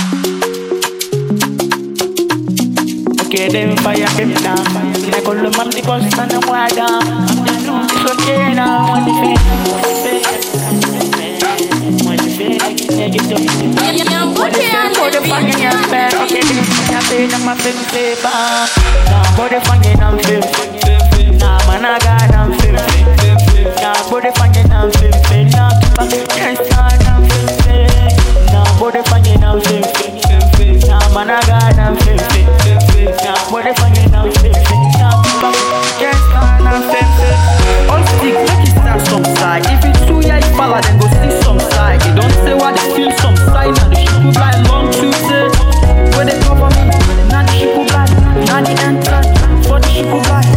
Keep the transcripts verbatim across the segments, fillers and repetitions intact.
Okay, them fire them down. Like all the man the bus and the water. I'm the new it's okay now. When the face, when the face, yeah, get up. When the face, for the fire and bad. Okay, them fire them, I'm a film paper. Now, for the fire and film. Now, man, I got them film. Now, for the fire and film. Now, yes, I'm film. Now, for the fire and film. Now, man, I got them film. Now, what if I get now? Now, yes, I'm fifty. All stick, make it start some side. If it's too yeah, it's ballad, then go see some side. You don't say what they feel some side. Now the shit could blind long to say. Where they cover me, now the shit could blind. Now the entrance, for the shit could blind.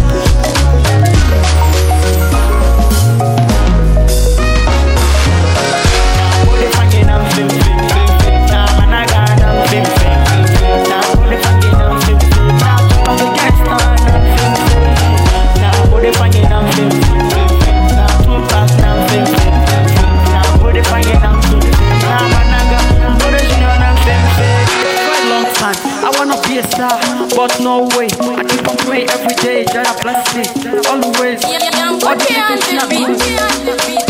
What if I get now? Now, man, I got them fifty. Now, what if I get now? I'm the gangsta, I'm fifty. Now, what if I get now? Now, two packs, now fifty. Now, what if I get now? Now, man, I got them original, I'm fifty. For a long time, I wanna be a star, but no way. I keep on praying every day, Jada bless me, always. All the things not good.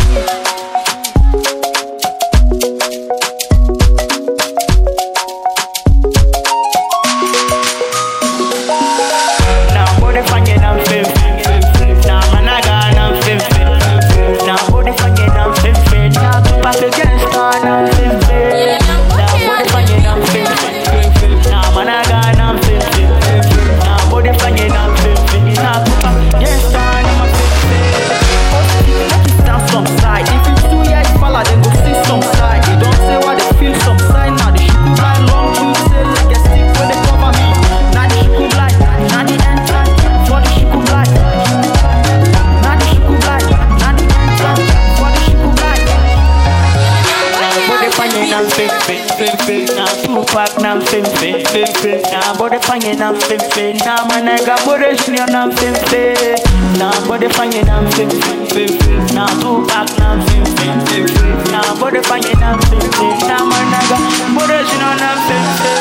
Now fifty, fifty. Now body fine, now fifty. Now man I got body senior, now fifty. Now body fine, now fifty, fifty. Now two pack, now fifty, fifty. Now body fine, now fifty. Now man I got body senior, now fifty.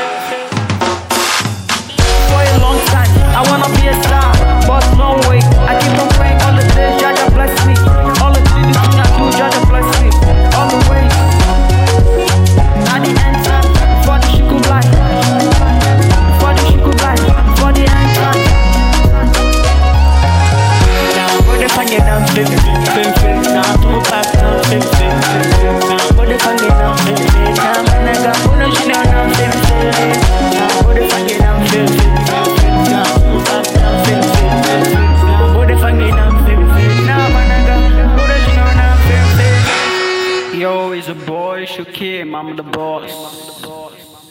For a long time, I wanna be a star, but no way. I keep on praying all the days, Jaja bless me. All the things I do, Jaja bless me. All the ways. Now the answer. For the shit could blind, for the shit could blind, for the answer. Now for the fun, now fifty, fifty. Now two packs, now fifty. Now for the fun, now fifty. Now man I got bonus, now fifty. Now for the fun, now fifty. Now two packs, now fifty. Now for the fun, now fifty. Now man I got bonus, now fifty. Yo, it's a boy, Shukim, I'm the boss.